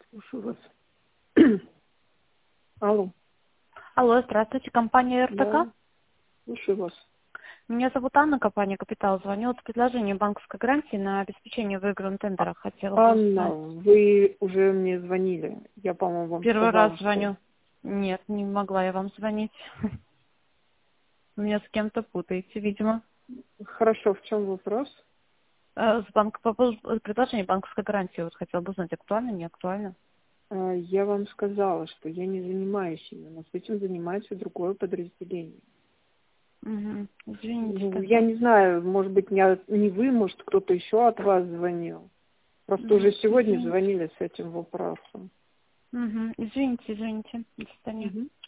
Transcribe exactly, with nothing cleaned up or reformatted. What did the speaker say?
Слушаю вас. Алло. Алло, здравствуйте, компания эр тэ ка. Да, слушаю вас. Меня зовут Анна, компания «Капитал». Звоню с предложением банковской гарантии на обеспечение выигранных тендерах. Хотела бы Анна, узнать. вы уже мне звонили. Я, по-моему, вам Первый сказала, раз что... звоню. Нет, не могла я вам звонить. Меня с кем-то путаете, видимо. Хорошо, в чем вопрос? Э, С банк... По поводу предложения банковской гарантии. Вот хотела бы узнать, актуально, не актуально. А, Я вам сказала, что я не занимаюсь именно. С этим занимается другое подразделение. Угу. Извините Ну, я тогда. не знаю, может быть, не, от- не вы, может, кто-то еще от вас звонил. Просто уже Угу. сегодня Извините. звонили с этим вопросом. Угу. Извините, извините. До свидания. Мгм.